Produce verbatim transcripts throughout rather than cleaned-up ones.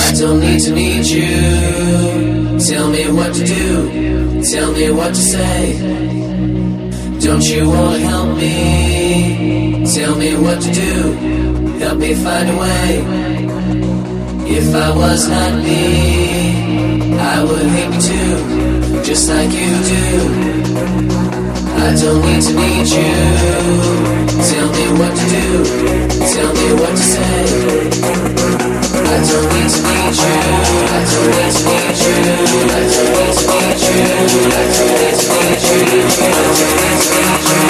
I don't need to need you. Tell me what to do, tell me what to say. Don't you wanna help me? Tell me what to do, help me find a way. If I was not me, I would hate me too, just like you do. I don't need to need you. Tell me what to do, tell me what to say. I don't need to need you. I don't need to need you. I don't need to need you. I don't need to need you. I don't need to need you. I don't need to need you.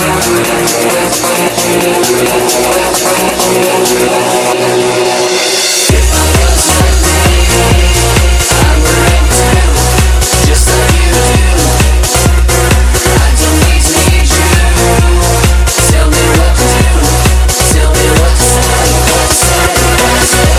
I don't need to need you. If I was like me, I would hate me too, just like you do. I don't need to need you. Tell me what to do. Tell me what to say. What to say. What to say.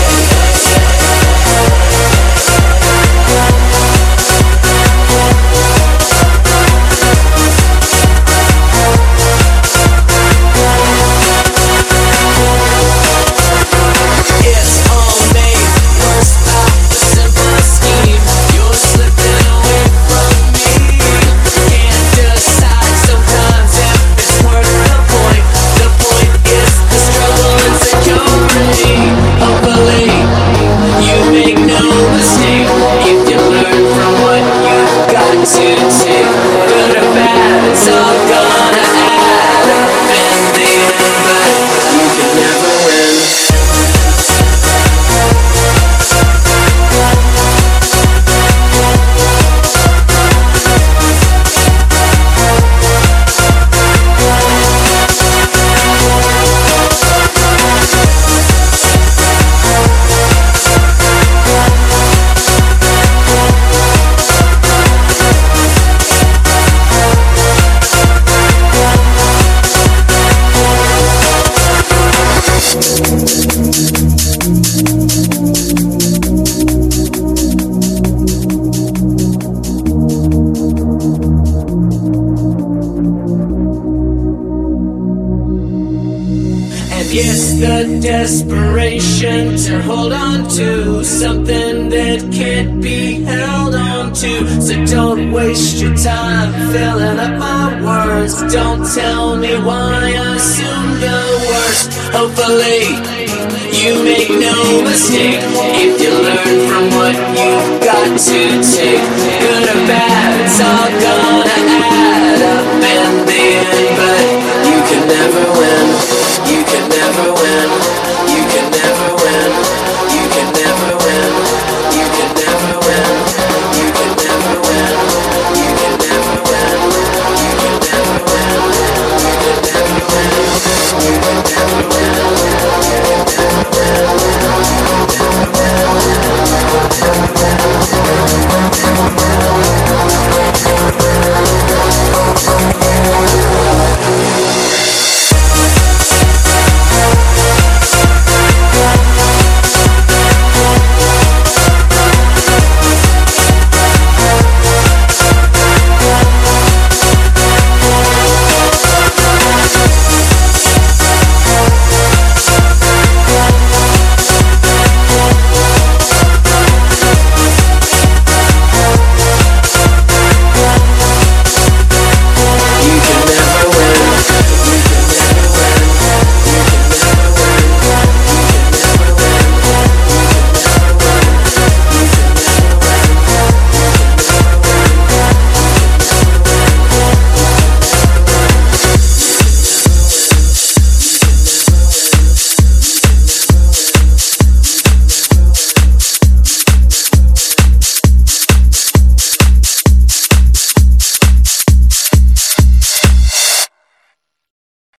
Yes, the desperation to hold on to something that can't be held on to. So don't waste your time filling up my words. Don't tell me why I assume the worst. Hopefully you make no mistake if you learn from what you've got to take.